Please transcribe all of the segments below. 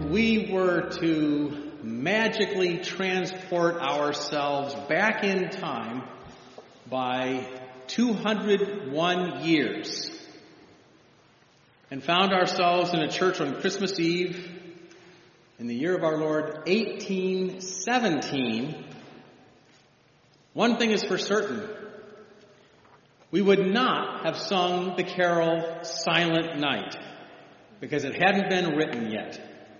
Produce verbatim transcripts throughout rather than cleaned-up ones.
we were to magically transport ourselves back in time by two hundred one years and found ourselves in a church on Christmas Eve in the year of our Lord, eighteen seventeen, one thing is for certain. We would not have sung the carol Silent Night because it hadn't been written yet.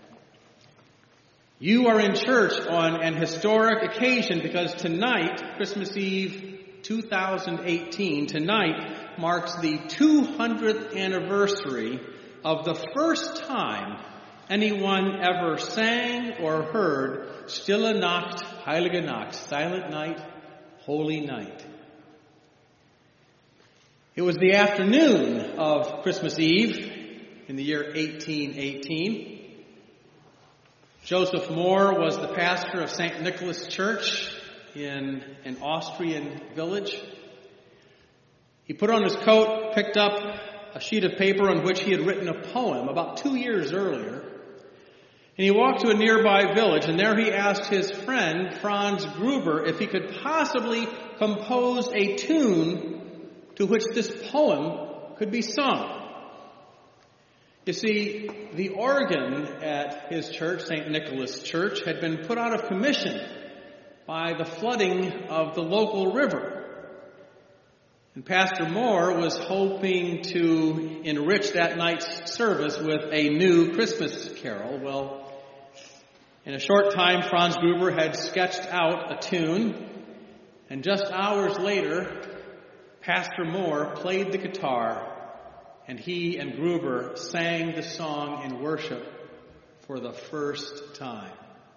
You are in church on an historic occasion because tonight, Christmas Eve two thousand eighteen, tonight marks the two hundredth anniversary of the first time anyone ever sang or heard Stille Nacht, Heilige Nacht, Silent Night, Holy Night. It was the afternoon of Christmas Eve in the year eighteen eighteen. Joseph Moore was the pastor of Saint Nicholas Church in an Austrian village. He put on his coat, picked up a sheet of paper on which he had written a poem about two years earlier, and he walked to a nearby village, and there he asked his friend, Franz Gruber, if he could possibly compose a tune to which this poem could be sung. You see, the organ at his church, Saint Nicholas Church, had been put out of commission by the flooding of the local river. And Pastor Moore was hoping to enrich that night's service with a new Christmas carol. Well, in a short time, Franz Gruber had sketched out a tune, and just hours later, Pastor Moore played the guitar, and he and Gruber sang the song in worship for the first time.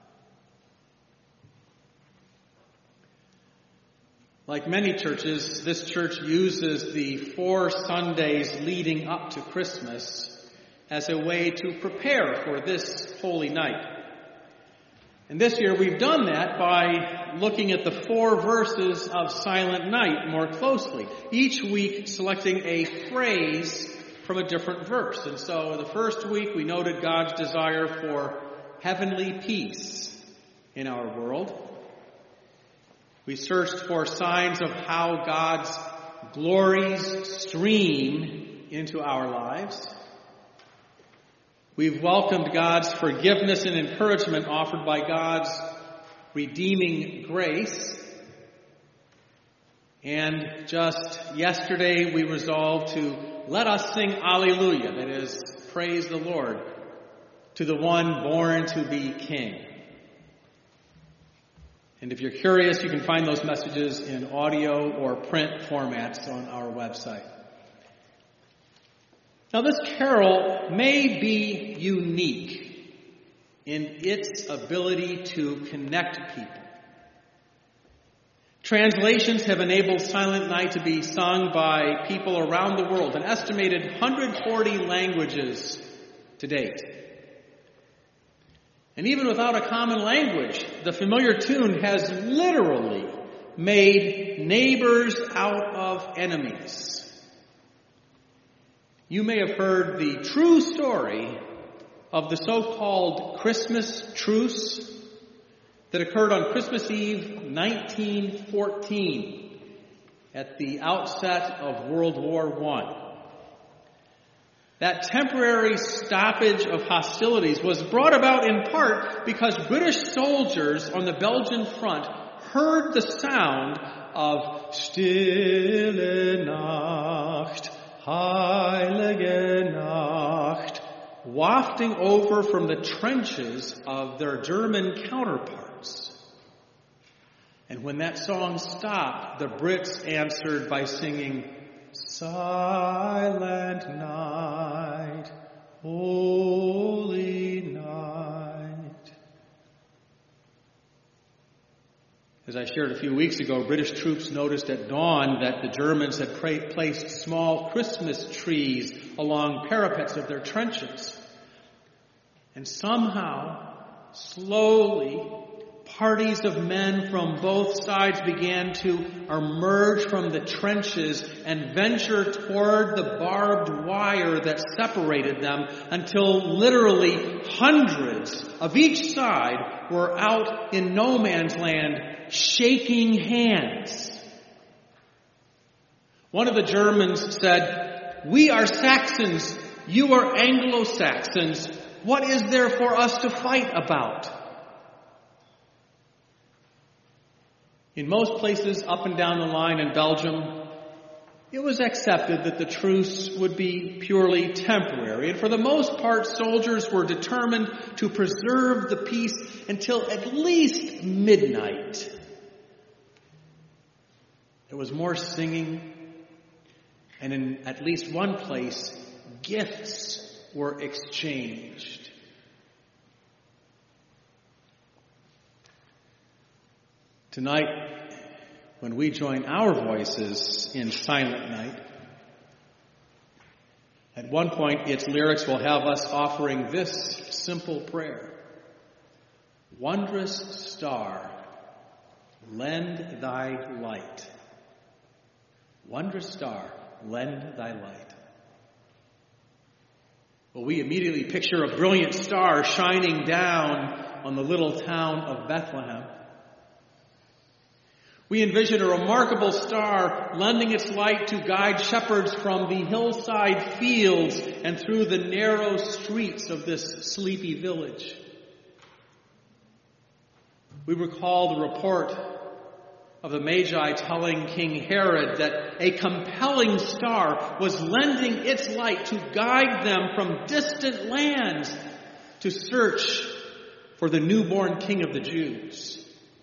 Like many churches, this church uses the four Sundays leading up to Christmas as a way to prepare for this holy night. And this year we've done that by looking at the four verses of Silent Night more closely, each week selecting a phrase from a different verse. And so the first week we noted God's desire for heavenly peace in our world. We searched for signs of how God's glories stream into our lives. We've welcomed God's forgiveness and encouragement offered by God's redeeming grace. And just yesterday we resolved to let us sing Alleluia, that is, praise the Lord, to the one born to be King. And if you're curious, you can find those messages in audio or print formats on our website. Now, this carol may be unique in its ability to connect people. Translations have enabled Silent Night to be sung by people around the world, an estimated one hundred forty languages to date. And even without a common language, the familiar tune has literally made neighbors out of enemies. You may have heard the true story of the so-called Christmas truce that occurred on Christmas Eve nineteen fourteen at the outset of World War One. That temporary stoppage of hostilities was brought about in part because British soldiers on the Belgian front heard the sound of Stille Nacht, Heilige Nacht, wafting over from the trenches of their German counterparts. And when that song stopped, the Brits answered by singing, Silent night, holy night. As I shared a few weeks ago, British troops noticed at dawn that the Germans had pra- placed small Christmas trees along parapets of their trenches. And somehow, slowly, parties of men from both sides began to emerge from the trenches and venture toward the barbed wire that separated them until literally hundreds of each side were out in no man's land shaking hands. One of the Germans said, "We are Saxons, you are Anglo-Saxons. What is there for us to fight about?" In most places up and down the line in Belgium, it was accepted that the truce would be purely temporary. And for the most part, soldiers were determined to preserve the peace until at least midnight. There was more singing, and in at least one place, gifts were exchanged. Tonight, when we join our voices in Silent Night, at one point its lyrics will have us offering this simple prayer. Wondrous star, lend thy light. Wondrous star, lend thy light. Well, we immediately picture a brilliant star shining down on the little town of Bethlehem. We envision a remarkable star lending its light to guide shepherds from the hillside fields and through the narrow streets of this sleepy village. We recall the report of the Magi telling King Herod that a compelling star was lending its light to guide them from distant lands to search for the newborn King of the Jews.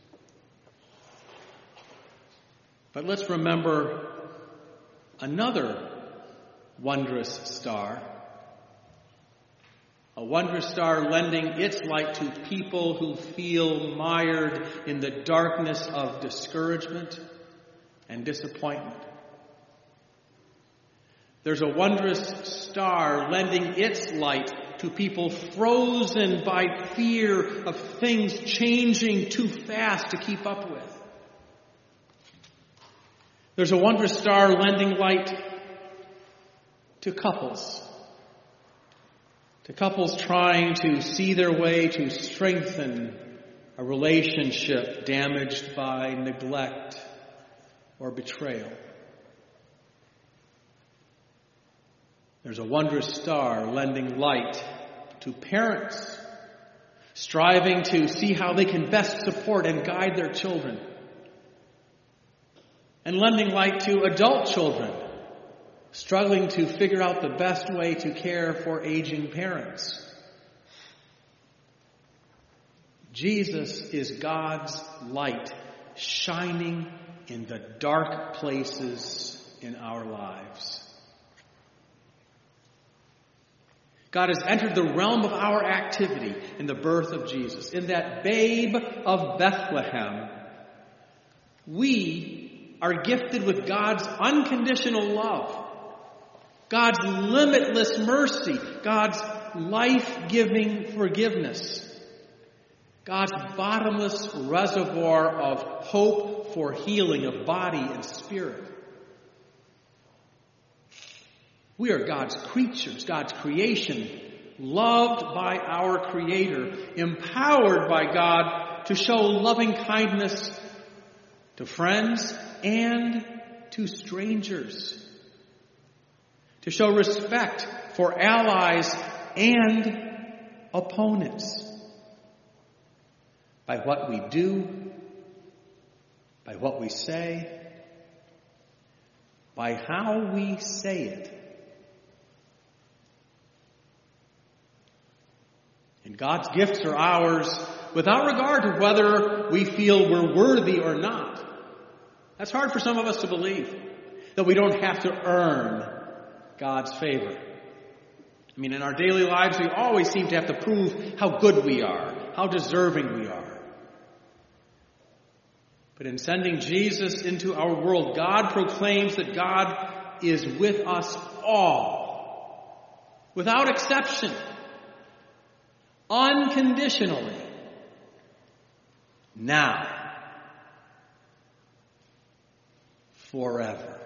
But let's remember another wondrous star. A wondrous star lending its light to people who feel mired in the darkness of discouragement and disappointment. There's a wondrous star lending its light to people frozen by fear of things changing too fast to keep up with. There's a wondrous star lending light to couples. To couples trying to see their way to strengthen a relationship damaged by neglect or betrayal. There's a wondrous star lending light to parents striving to see how they can best support and guide their children. And lending light to adult children, struggling to figure out the best way to care for aging parents. Jesus is God's light shining in the dark places in our lives. God has entered the realm of our activity in the birth of Jesus. In that babe of Bethlehem, we are gifted with God's unconditional love, God's limitless mercy, God's life-giving forgiveness, God's bottomless reservoir of hope for healing of body and spirit. We are God's creatures, God's creation, loved by our Creator, empowered by God to show loving kindness to friends and to strangers, to show respect for allies and opponents by what we do, by what we say, by how we say it. And God's gifts are ours without regard to whether we feel we're worthy or not. That's hard for some of us to believe, that we don't have to earn God's favor. I mean, in our daily lives, we always seem to have to prove how good we are, how deserving we are. But in sending Jesus into our world, God proclaims that God is with us all, without exception, unconditionally. now, forever.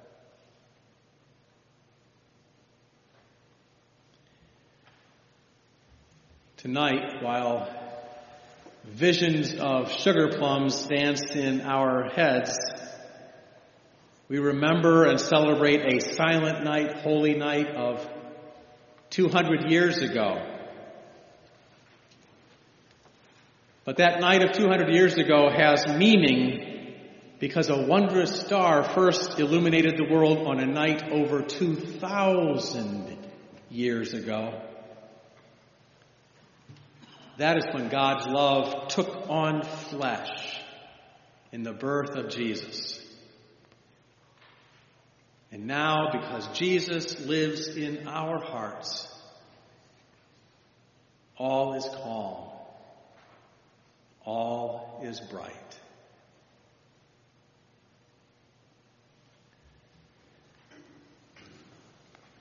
Tonight, while visions of sugar plums dance in our heads, we remember and celebrate a silent night, holy night of two hundred years ago. But that night of two hundred years ago has meaning because a wondrous star first illuminated the world on a night over two thousand years ago. That is when God's love took on flesh in the birth of Jesus. And now, because Jesus lives in our hearts, all is calm. All is bright.